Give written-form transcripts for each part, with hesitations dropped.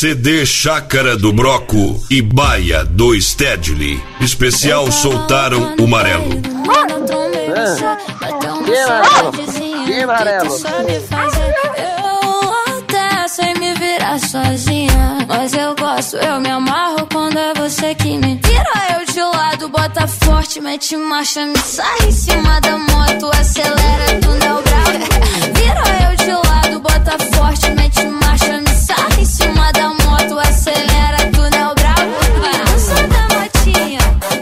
CD Chácara do Broco e Baia do Stedley. Especial Soltaram o Marelo. Que amarelo? Eu até sei me virar sozinha, mas eu gosto, eu me amarro quando é você que me tira eu de lado, bota forte, mete marcha, me sai em cima da moto, acelera, túnel bravo. Vira eu de lado, bota forte, mete marcha, me sai em cima da moto, acelera, túnel bravo. Eu sou da motinha,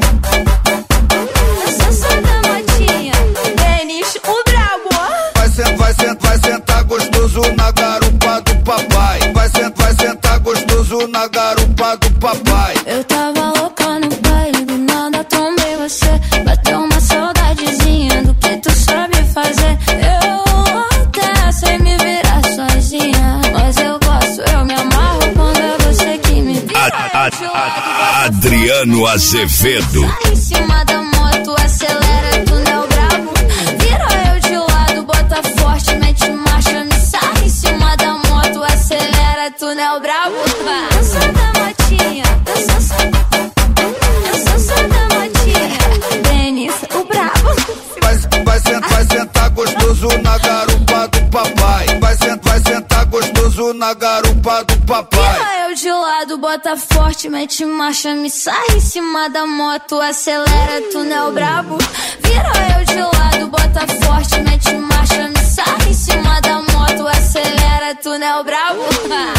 eu sou da motinha, Denis, o brabo. Vai sentar gostoso na garupa do papai. Vai sentar gostoso na garupa do papai. Eu tava louca no baile, do nada tomei você. Bateu uma saudadezinha do que tu sabe fazer. Eu até sei me virar sozinha, mas eu gosto, eu me amarro quando é você que me vira. Adriano Azevedo. Sai em cima da moto, acelera, túnel brabo. Vira eu de lado, bota forte, mete marcha, me sai em cima da moto, acelera, túnel brabo. Eu sou da motinha, eu sou da motinha, Denis, o brabo. Vai sentar gostoso na garupa do papai. Vai sentar gostoso na garupa do papai. Vira eu de lado, bota forte, mete marcha, me sai em cima da moto, acelera, túnel brabo. Vira eu de lado, bota forte, mete marcha, me sai em cima da moto, acelera, túnel brabo.